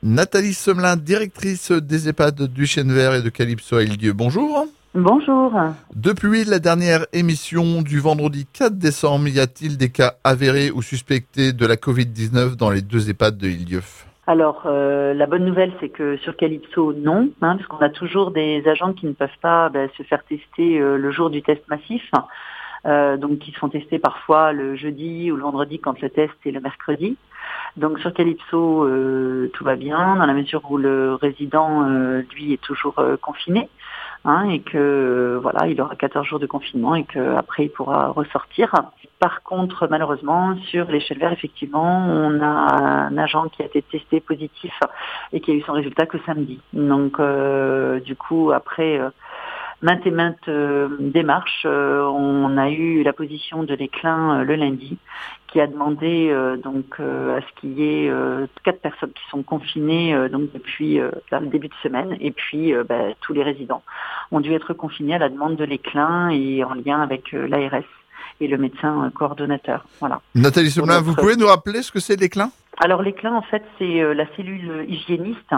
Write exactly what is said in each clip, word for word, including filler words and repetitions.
Nathalie Semelin, directrice des EHPAD du Chêne Vert et de Calypso à Île-d'Yeu. Bonjour. Bonjour. Depuis la dernière émission du vendredi quatre décembre, y a-t-il des cas avérés ou suspectés de la covid dix-neuf dans les deux EHPAD de Île-d'Yeu? Alors, euh, la bonne nouvelle, c'est que sur Calypso, non, hein, parce qu'on a toujours des agents qui ne peuvent pas ben, se faire tester euh, le jour du test massif, euh, donc qui se font tester parfois le jeudi ou le vendredi quand le test est le mercredi. Donc sur Calypso, euh, tout va bien, dans la mesure où le résident, euh, lui, est toujours euh, confiné. Hein, et que euh, voilà, il aura quatorze jours de confinement et qu'après il pourra ressortir. Par contre, malheureusement, sur les Chênes Verts, effectivement, on a un agent qui a été testé positif et qui a eu son résultat que samedi. Donc, euh, du coup, après euh, maintes et maintes euh, démarches, euh, on a eu la position de l'Éclin euh, le lundi, qui a demandé euh, donc euh, à ce qu'il y ait euh, quatre personnes qui sont confinées euh, donc depuis euh, là, le début de semaine, et puis euh, bah, tous les résidents ont dû être confinés à la demande de l'Éclin et en lien avec euh, l'A R S et le médecin euh, coordonnateur. Voilà. Nathalie Semelin, notre... vous pouvez nous rappeler ce que c'est l'Éclin? Alors l'Éclin, en fait, c'est euh, la cellule hygiéniste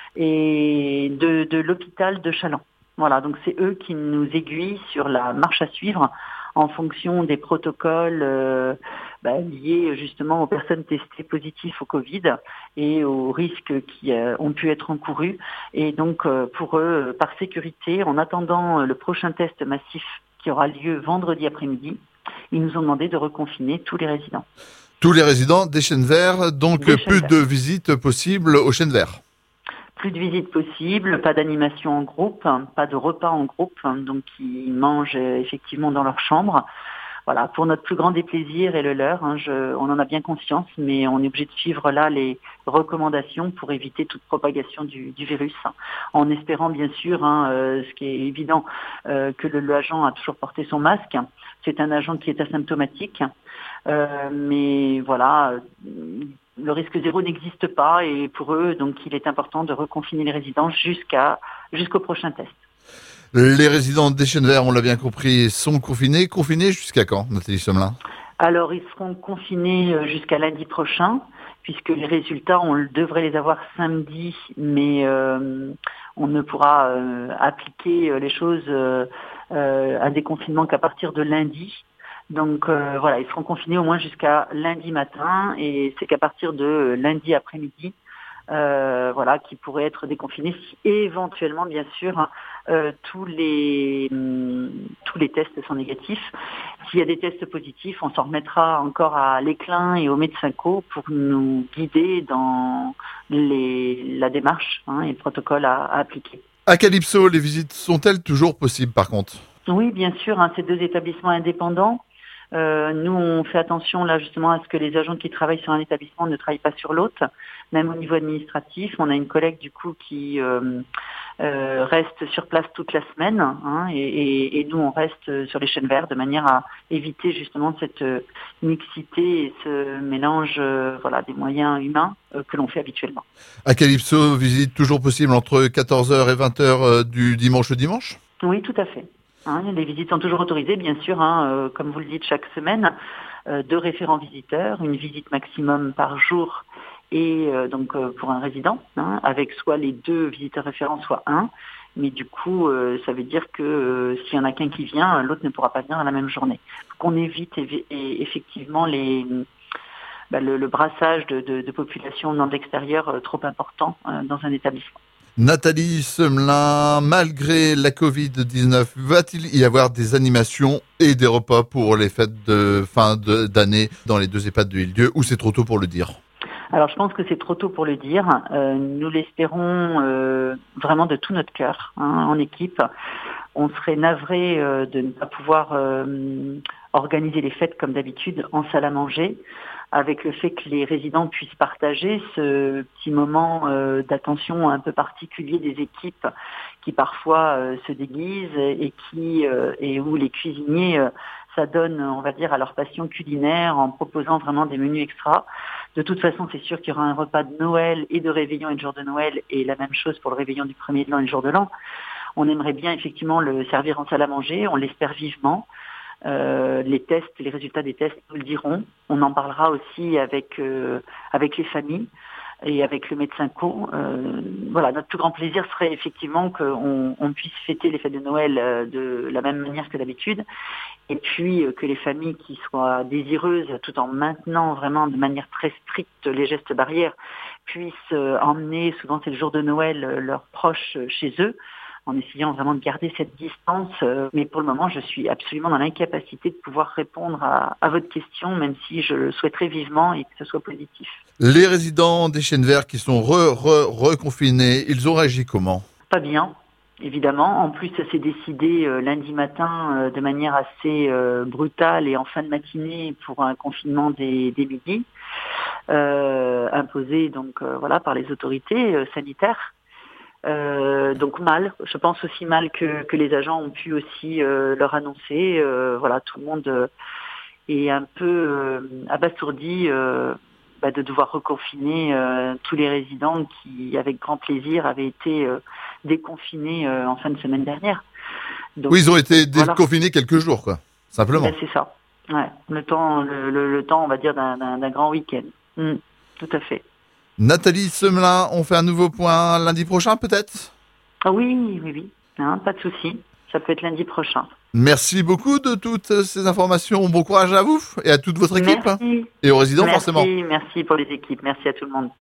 et de, de l'hôpital de Challans. Voilà, donc c'est eux qui nous aiguillent sur la marche à suivre en fonction des protocoles euh, bah, liés justement aux personnes testées positives au Covid et aux risques qui euh, ont pu être encourus. Et donc euh, pour eux, par sécurité, en attendant le prochain test massif qui aura lieu vendredi après-midi, ils nous ont demandé de reconfiner tous les résidents. Tous les résidents des Chênes Verts, donc Des plus Chênes de Verts. visites possibles aux Chênes Verts. Plus de visites possibles, pas d'animation en groupe, pas de repas en groupe, donc ils mangent effectivement dans leur chambre. Voilà, pour notre plus grand déplaisir et le leur, hein, je, on en a bien conscience, mais on est obligé de suivre là les recommandations pour éviter toute propagation du, du virus, en espérant bien sûr, hein, euh, ce qui est évident, euh, que l'agent a toujours porté son masque. C'est un agent qui est asymptomatique, euh, mais voilà, le risque zéro n'existe pas et pour eux, donc il est important de reconfiner les résidents jusqu'à jusqu'au prochain test. Les résidents des Chênes Verts, on l'a bien compris, sont confinés. Confinés jusqu'à quand, Nathalie Semelin? Alors, ils seront confinés jusqu'à lundi prochain, puisque les résultats, on devrait les avoir samedi, mais euh, on ne pourra euh, appliquer les choses euh, euh, à des confinements qu'à partir de lundi. Donc euh, voilà, ils seront confinés au moins jusqu'à lundi matin, et c'est qu'à partir de lundi après-midi, Euh, voilà, qui pourraient être déconfinés si éventuellement, bien sûr, euh, tous les hum, tous les tests sont négatifs. S'il y a des tests positifs, on s'en remettra encore à l'Éclin et au médecin co pour nous guider dans les, la démarche hein, et le protocole à, à appliquer. À Calypso, les visites sont-elles toujours possibles par contre? Oui, bien sûr, hein, ces deux établissements indépendants. Euh, nous, on fait attention là justement à ce que les agents qui travaillent sur un établissement ne travaillent pas sur l'autre. Même au niveau administratif, on a une collègue du coup qui euh, euh, reste sur place toute la semaine, hein, et, et, et nous on reste sur les Chênes Verts de manière à éviter justement cette mixité et ce mélange, euh, voilà, des moyens humains euh, que l'on fait habituellement. À Calypso, visite toujours possible entre quatorze heures et vingt heures euh, du dimanche au dimanche? Oui, tout à fait. Hein, les visites sont toujours autorisées, bien sûr, hein, euh, comme vous le dites, chaque semaine, euh, deux référents visiteurs, une visite maximum par jour et euh, donc euh, pour un résident, hein, avec soit les deux visiteurs référents, soit un. Mais du coup, euh, ça veut dire que euh, s'il y en a qu'un qui vient, l'autre ne pourra pas venir à la même journée. Donc on évite et, et effectivement les, bah, le, le brassage de, de, de population dans l'extérieur euh, trop important euh, dans un établissement. Nathalie Semelin, malgré la covid dix-neuf, va-t-il y avoir des animations et des repas pour les fêtes de fin de, d'année dans les deux EHPAD de Île-d'Yeu, ou c'est trop tôt pour le dire? Alors je pense que c'est trop tôt pour le dire. Euh, nous l'espérons euh, vraiment de tout notre cœur, hein, en équipe. On serait navré euh, de ne pas pouvoir euh, organiser les fêtes comme d'habitude en salle à manger, avec le fait que les résidents puissent partager ce petit moment euh, d'attention un peu particulier des équipes qui parfois euh, se déguisent et qui euh, et où les cuisiniers euh, s'adonnent, on va dire, à leur passion culinaire en proposant vraiment des menus extra. De toute façon, c'est sûr qu'il y aura un repas de Noël et de réveillon et de jour de Noël, et la même chose pour le réveillon du premier de l'an et le jour de l'an. On aimerait bien effectivement le servir en salle à manger, on l'espère vivement. Euh, les tests, les résultats des tests nous le diront. On en parlera aussi avec euh, avec les familles. et avec le médecin co. Euh, voilà, notre plus grand plaisir serait effectivement qu'on on puisse fêter les fêtes de Noël euh, de la même manière que d'habitude, et puis euh, que les familles qui soient désireuses, tout en maintenant vraiment de manière très stricte les gestes barrières, puissent euh, emmener, souvent c'est le jour de Noël, euh, leurs proches euh, chez eux, en essayant vraiment de garder cette distance. Euh, mais pour le moment, je suis absolument dans l'incapacité de pouvoir répondre à, à votre question, même si je le souhaiterais vivement et que ce soit positif. Les résidents des Chênes Verts qui sont re, re, reconfinés, ils ont réagi comment? Pas bien, évidemment. En plus, ça s'est décidé euh, lundi matin euh, de manière assez euh, brutale et en fin de matinée pour un confinement des, des midis, euh, imposé donc euh, voilà par les autorités euh, sanitaires. Euh, donc mal, je pense aussi mal que, que les agents ont pu aussi euh, leur annoncer. Euh, voilà, tout le monde euh, est un peu euh, abasourdi euh, bah, de devoir reconfiner euh, tous les résidents qui, avec grand plaisir, avaient été euh, déconfinés euh, en fin de semaine dernière. Donc, Oui, ils ont été voilà. déconfinés quelques jours, quoi, simplement. Ben, c'est ça. Ouais, le temps, le, le, le temps, on va dire, d'un, d'un, d'un grand week-end. Mmh, tout à fait. Nathalie Semelin, on fait un nouveau point lundi prochain, peut-être? Ah oui, oui, oui. Hein, pas de souci. Ça peut être lundi prochain. Merci beaucoup de toutes ces informations. Bon courage à vous et à toute votre équipe. Merci. Et aux résidents, Merci, forcément. merci pour les équipes. Merci à tout le monde.